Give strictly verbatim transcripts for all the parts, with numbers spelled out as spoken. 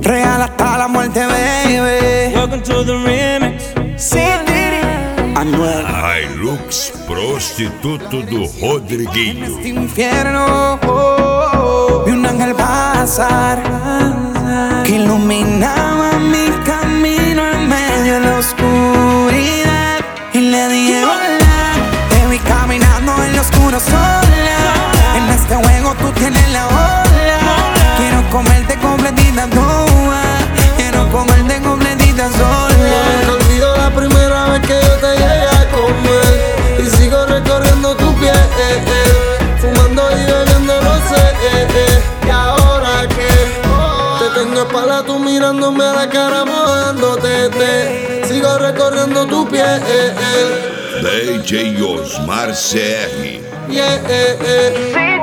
Real hasta la muerte, baby. Welcome to the remix. Sí, Anuel. Hilux, prostituto do Rodriguinho. En este infierno oh, vi un ángel pasar que iluminaba mi camino en medio de la oscuridad. Y le dije hola, te vi caminando en lo oscuro sola. En este juego tú tienes la ola. Quiero comerte completita toda. Quiero comerte completita sola. No me olvido la primera vez que yo te llegué a comer. Y sigo recorriendo tu piel, eh, eh, fumando y bebiendo rosé, eh, eh. Y ahora que te tengo espalda, tú mirándome a la cara, mojándote, te. Sigo recorriendo tu piel, eh, eh. D J Osmar C R. Yeah, eh, eh.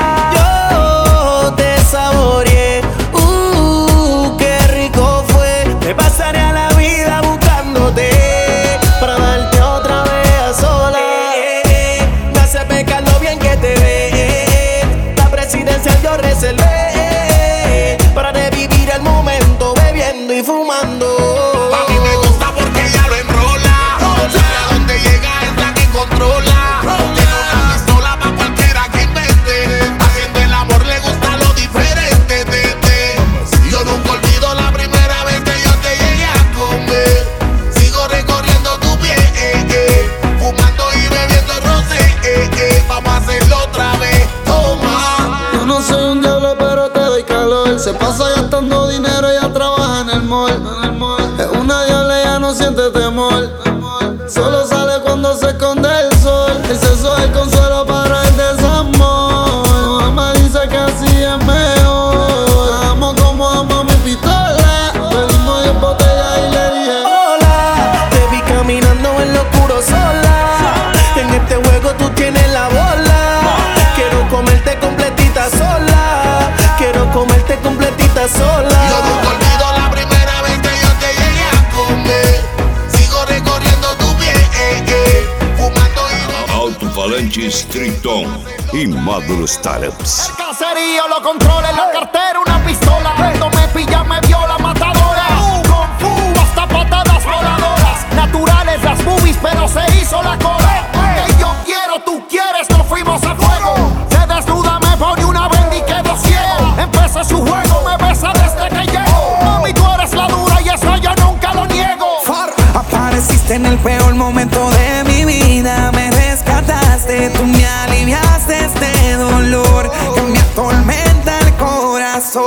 Yo te saboreé, uh, qué rico fue. Me pasaré a la vida buscándote para darte otra vez a sola. Me hace pecar lo bien que te ve. La presidencia yo reservé para revivir el momento bebiendo y fumando. A mí me gusta porque ella lo enrola. Sabe a dónde llega, es la que controla. Tiene una pistola pa' cualquiera que invente. Haciendo el amor le gusta lo diferente, te, te. Yo nunca olvido la primera vez que yo te llegué a comer. Sigo recorriendo tu piel, eh, eh, fumando y bebiendo rosé, eh, eh. Vamos a hacerlo otra vez, toma. Yo no soy un diablo, pero te doy calor. Se pasa gastando dinero, ella trabaja en el mall. Es una diabla, ella no siente temor. Solo sale cuando se esconde el sol. El sexo es el consuelo para el desamor. Mamá dice que así es mejor. Amo como amo mi pistola. Pedimos en botella y le dije Hola, te vi caminando en lo oscuro sola. En este juego tú tienes la bola. Quiero comerte completita sola. Quiero comerte completita sola. Yo nunca olvido la primera vez que yo te llegué a comer. Sigo recorriendo tu piel, eh, eh, fumando y Alto-falante Streeton e Módulo Startups. Caserío, lo controles, la cartera, una pistola. Cuando me pilla me viola matadora. Con fu, hasta patadas voladoras. Naturales las movies, pero se hizo la cola. Que yo quiero, tú quieres, nos fuimos a fuego. Se desnuda, me pone una venda y quedo ciego. Empecé su juego, me besa desde que llego. Mami, tú eres la dura y eso yo nunca lo niego. Far, apareciste en el peor momento de mi vida. Me rescataste, tú me aliviaste este dolor que me atormenta el corazón.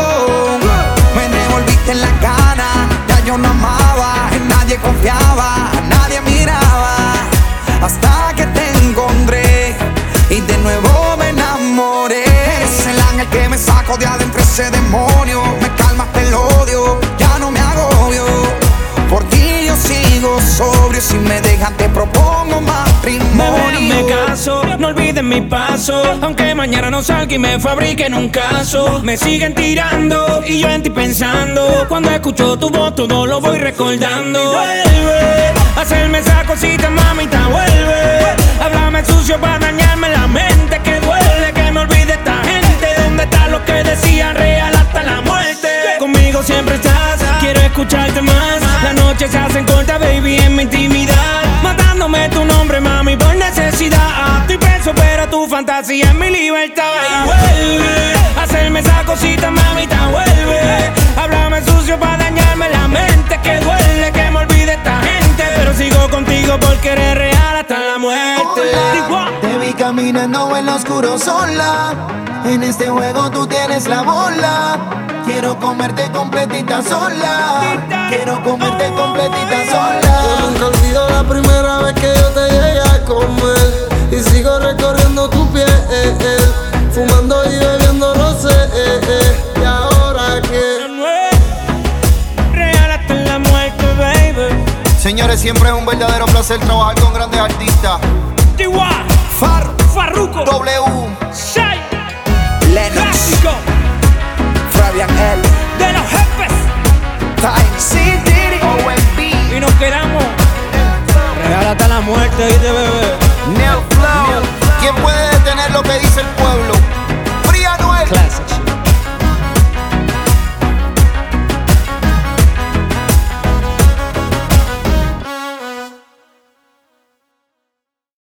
Me devolviste en la cara, ya yo no amaba, en nadie confiaba, a nadie miraba. Hasta que te encontré y de nuevo me enamoré. Eres el ángel que me saco de adentro ese demonio. Me calmaste el odio, ya no me agobio. Por ti yo sigo sobrio, si me dejas te propongo matrimonio. Me caso, no olviden mi paso. Aunque mañana no salga y me fabriquen un caso. Me siguen tirando y yo en ti pensando. Cuando escucho tu voz todo lo voy recordando. Vuelve a hacerme esa cosita, mamita, vuelve. Háblame sucio para dañarme la mente. Que duele que me olvide esta gente. ¿Dónde están los que decían real hasta la muerte? Conmigo siempre estás, quiero escucharte más. Las noches se hacen cortas, baby, en mi intimidad. Matándome tu nombre, mami, por necesidad. Estoy preso, pero tu fantasía es mi libertad. Y vuelve a hacerme esa cosita, mamita, vuelve. Háblame sucio para dañarme la mente. Que duele que me olvide esta gente. Pero sigo contigo porque eres real hasta la muerte. Te vi caminando en lo oscuro sola. En este juego tú tienes la bola. Quiero comerte completita sola. Quiero comerte completita yo sola. nunca olvido la primera vez que yo te llegué a comer. Y sigo recorriendo tu piel, eh, eh, fumando y bebiendo rosé, eh, eh. Y ahora que Real hasta la muerte, baby. Señores, siempre es un verdadero placer trabajar con grandes artistas. Tiwa, Far, Farruko, W, Shai, Lennox, Clásico.